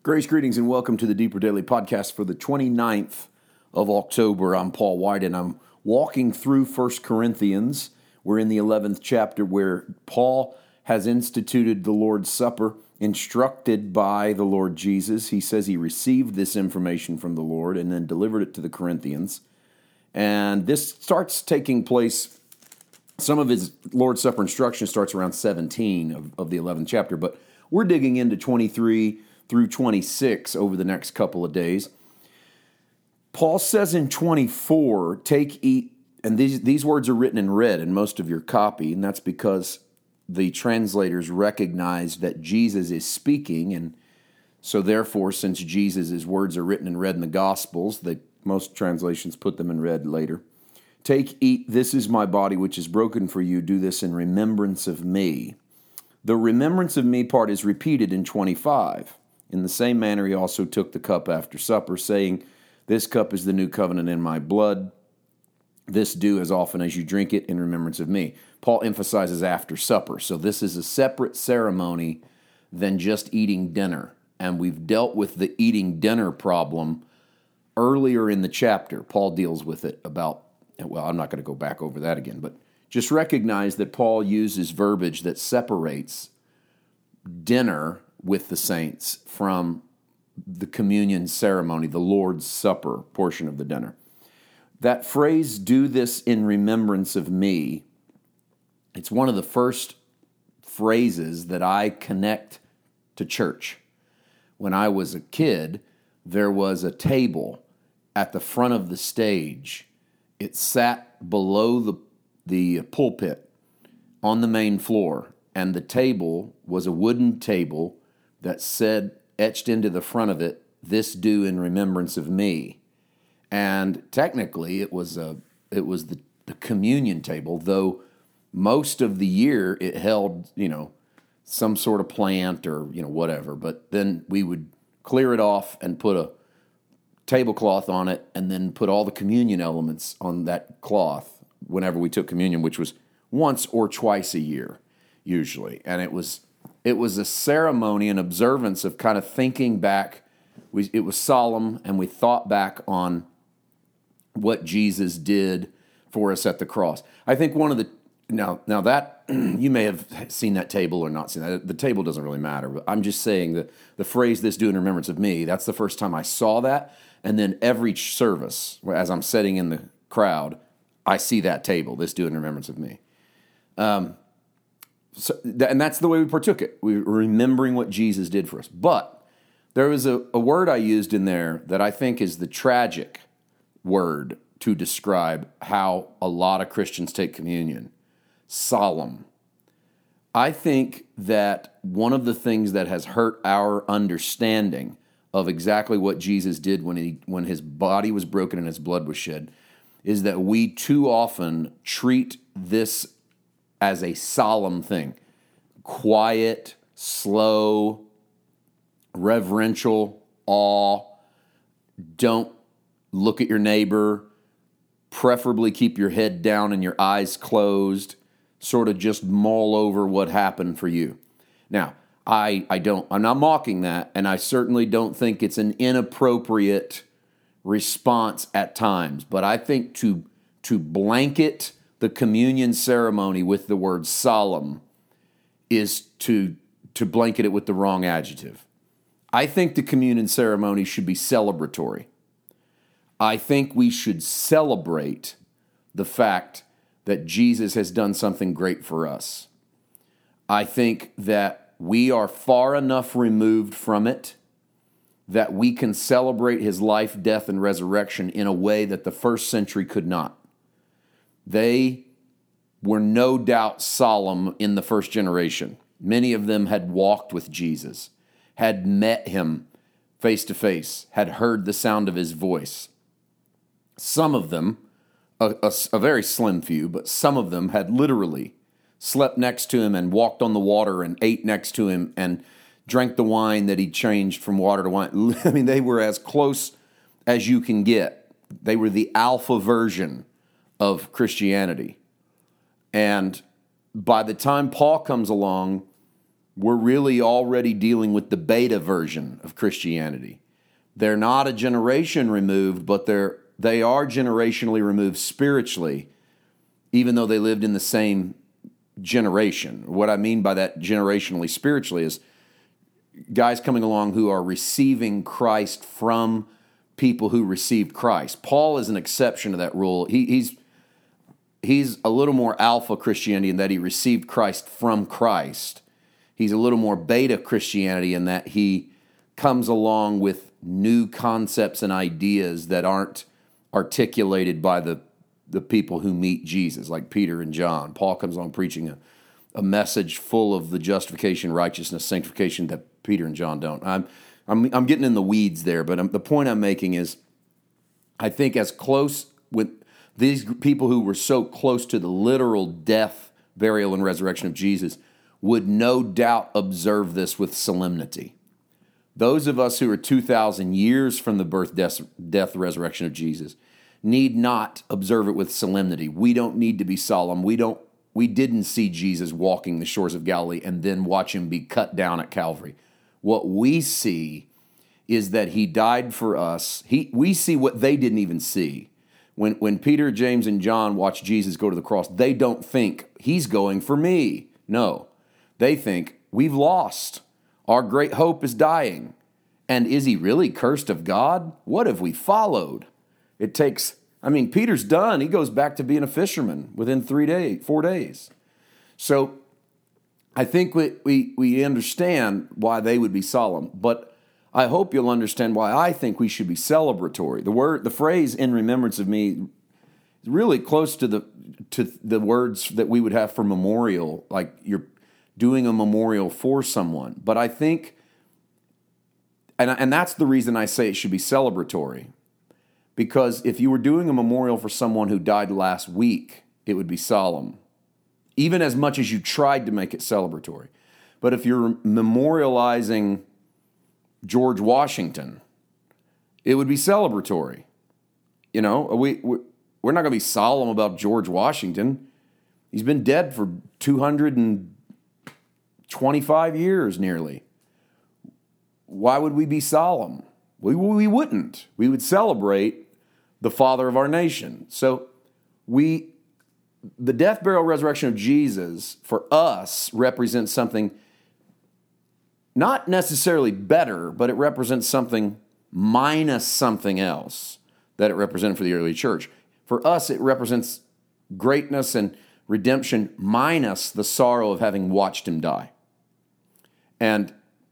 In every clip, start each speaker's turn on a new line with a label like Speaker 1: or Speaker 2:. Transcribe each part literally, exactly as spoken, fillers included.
Speaker 1: Grace, greetings, and welcome to the Deeper Daily Podcast for the twenty-ninth of October. I'm Paul White, and I'm walking through First Corinthians. We're in the eleventh chapter where Paul has instituted the Lord's Supper, instructed by the Lord Jesus. He says he received this information from the Lord and then delivered it to the Corinthians. And this starts taking place, some of his Lord's Supper instruction starts around seventeen of, of the eleventh chapter, but we're digging into twenty-three through twenty-six over the next couple of days. Paul says in twenty-four, take, eat, and these, these words are written in red in most of your copy, and that's because the translators recognize that Jesus is speaking, and so therefore, since Jesus' words are written in red in the Gospels, they, most translations put them in red later. Take, eat, this is my body which is broken for you, do this in remembrance of me. The remembrance of me part is repeated in twenty-five. In the same manner, he also took the cup after supper, saying, this cup is the new covenant in my blood. This do as often as you drink it in remembrance of me. Paul emphasizes after supper. So this is a separate ceremony than just eating dinner. And we've dealt with the eating dinner problem earlier in the chapter. Paul deals with it about, well, I'm not going to go back over that again, but just recognize that Paul uses verbiage that separates dinner with the saints from the communion ceremony, the Lord's Supper portion of the dinner. That phrase, do this in remembrance of me, it's one of the first phrases that I connect to church. When I was a kid, there was a table at the front of the stage. It sat below the, the pulpit on the main floor, and the table was a wooden table that said, etched into the front of it, this do in remembrance of me. And technically, it was a it was the, the communion table, though most of the year it held, you know, some sort of plant or, you know, whatever. But then we would clear it off and put a tablecloth on it and then put all the communion elements on that cloth whenever we took communion, which was once or twice a year, usually. And it was it was a ceremony, an observance of kind of thinking back. We, it was solemn, and we thought back on what Jesus did for us at the cross. I think one of the, now, now that, you may have seen that table or not seen that. The table doesn't really matter, but I'm just saying that the phrase, this do in remembrance of me, that's the first time I saw that. And then every service, as I'm sitting in the crowd, I see that table, this do in remembrance of me. Um, so, and that's the way we partook it. We were remembering what Jesus did for us. But there was a, a word I used in there that I think is the tragic word to describe how a lot of Christians take communion. Solemn. I think that one of the things that has hurt our understanding of exactly what Jesus did when he when his body was broken and his blood was shed is that we too often treat this as a solemn thing. Quiet, slow, reverential, awe. Don't look at your neighbor. Preferably keep your head down and your eyes closed. Sort of just mull over what happened for you. Now, I, I don't, I'm not mocking that, and I certainly don't think it's an inappropriate response at times. But I think to to blanket the communion ceremony with the word solemn is to to blanket it with the wrong adjective. I think the communion ceremony should be celebratory. I think we should celebrate the fact that Jesus has done something great for us. I think that we are far enough removed from it that we can celebrate his life, death, and resurrection in a way that the first century could not. They were no doubt solemn in the first generation. Many of them had walked with Jesus, had met him face to face, had heard the sound of his voice. Some of them, a, a, a very slim few, but some of them had literally slept next to him and walked on the water and ate next to him and drank the wine that he changed from water to wine. I mean, they were as close as you can get. They were the alpha version of Christianity. And by the time Paul comes along, we're really already dealing with the beta version of Christianity. They're not a generation removed, but they're they are generationally removed spiritually, even though they lived in the same generation. What I mean by that generationally spiritually is guys coming along who are receiving Christ from people who received Christ. Paul is an exception to that rule. He, he's he's a little more alpha Christianity in that he received Christ from Christ. He's a little more beta Christianity in that he comes along with new concepts and ideas that aren't articulated by the, the people who meet Jesus, like Peter and John. Paul comes along preaching a, a message full of the justification, righteousness, sanctification that Peter and John don't. I'm I'm, I'm getting in the weeds there, but I'm, the point I'm making is I think as close with these people who were so close to the literal death, burial, and resurrection of Jesus would no doubt observe this with solemnity. Those of us who are two thousand years from the birth, death, death, resurrection of Jesus need not observe it with solemnity. We don't need to be solemn. We don't. We didn't see Jesus walking the shores of Galilee and then watch him be cut down at Calvary. What we see is that he died for us. He, we see what they didn't even see. When, when Peter, James, and John watch Jesus go to the cross, they don't think, he's going for me. No, they think, we've lost. Our great hope is dying. And is he really cursed of God? What have we followed? It takes, I mean, Peter's done. He goes back to being a fisherman within three days, four days. So I think we, we, we understand why they would be solemn, but I hope you'll understand why I think we should be celebratory. The word, the phrase "in remembrance of me" is really close to the to the words that we would have for memorial, like you're doing a memorial for someone. But I think, and and that's the reason I say it should be celebratory, because if you were doing a memorial for someone who died last week, it would be solemn, even as much as you tried to make it celebratory. But if you're memorializing George Washington, it would be celebratory. You know, we, we we're not going to be solemn about George Washington. He's been dead for two hundred twenty-five years nearly. Why would we be solemn? We, we wouldn't. We would celebrate the father of our nation. So we, the death, burial, resurrection of Jesus for us represents something not necessarily better, but it represents something minus something else that it represented for the early church. For us, it represents greatness and redemption minus the sorrow of having watched him die. And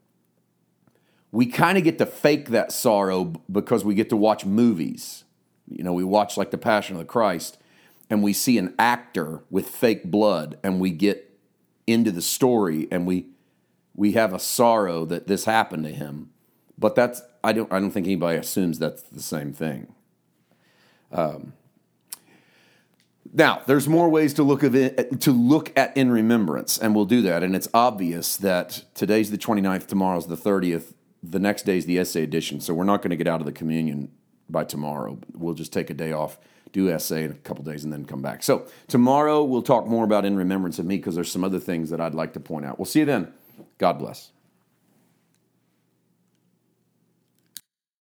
Speaker 1: we kind of get to fake that sorrow because we get to watch movies. You know, we watch like The Passion of the Christ, and we see an actor with fake blood, and we get into the story, and we we have a sorrow that this happened to him. But that's I don't I don't think anybody assumes that's the same thing. Um, now, there's more ways to look at it, to look at in remembrance, and we'll do that. And it's obvious that today's the twenty-ninth, tomorrow's the thirtieth, the next day is the essay edition, so we're not going to get out of the communion by tomorrow. We'll just take a day off, do essay in a couple days, and then come back. So tomorrow we'll talk more about in remembrance of me because there's some other things that I'd like to point out. We'll see you then. God bless.